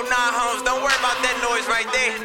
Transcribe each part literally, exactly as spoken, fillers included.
Oh nah, Holmes, don't worry about that noise right there.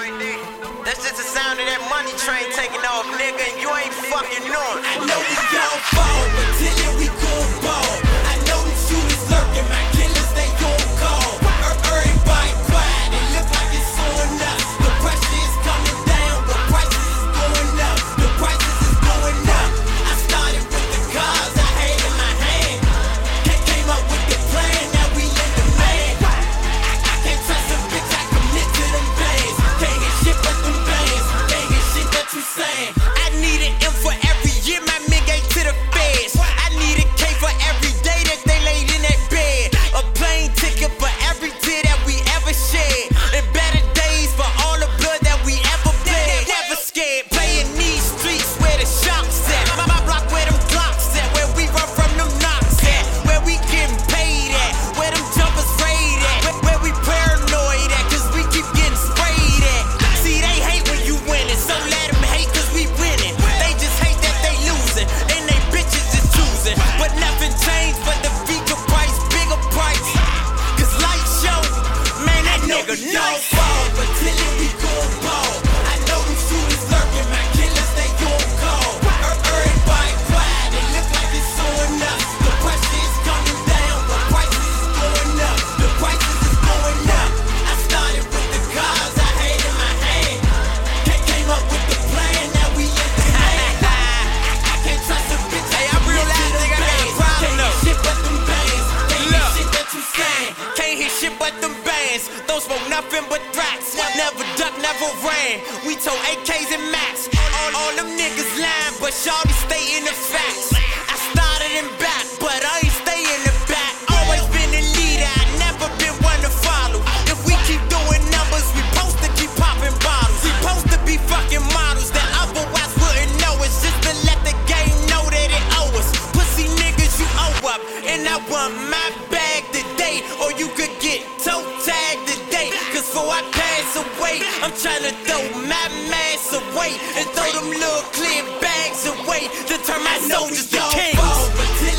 That's just the sound of that money train taking off, nigga, and you ain't fucking knowing. I know we gon' fall, but till then we gon' ball. I know them shooters lurking, my killers they gon' call. Everybody quiet, it look like it's on up. The pressure is coming down, the prices is going up. The prices is going up. I started with the cars I had in my hand. Came up with the plan, now we in demand. I, I can't trust a bitch, I commit to them bands. Can't get shit but them bands. Can't get shit that you saying. I need an M for every year, my man gave to the feds. I need a K for every day that they laid in that bed. A plane ticket for every tear that we ever shed. And better days for all the blood that we ever bled. Never scared, playing these streets where the sharks at. My, my block where them Glocks at. Where we run from them knocks at. Where we getting paid at. Where them jumpers raid at. Where, where we paranoid at. Cause we keep getting sprayed at. See, they hate when you winning, so let them hate cause we winning. They just hate that they losing, and they bitches is choosing. But nothing changed but the feature price, bigger price. Cause light show, man, that nigga We no gon' fall, but till then we gon' ball. I know them shooters lurking, my killers they gon' call. Everybody quiet, it look like it's on up. The pressure is coming down, the prices is going up. The prices is going up. I started with the cars I had in my hand. Came up with the plan, now we in demand. I, I can't trust a bitch. Hey, I realize, nigga, I got a problem, Can't though. get shit but them bands. Can't Look. get shit that you saying. Can't hear shit but them bands. Don't smoke nothing but threats. Never duck, never ran. We told A Ks and Max. All, all them niggas lying, but shawty stay in the facts. I started in back, but I ain't stay in the back. Always been a leader, I never been one to follow. If we keep doing numbers, we supposed to keep popping bottles. We supposed to be fucking models that otherwise wouldn't know us. Just to let the game know that it owe us. Pussy niggas, you owe up, and I want my bag today, or you could get toe tagged today. Cause before I pass away, I'm tryna throw my mask away and throw them little clear bags away to turn my I know we soldiers to gon' kings. fall, but till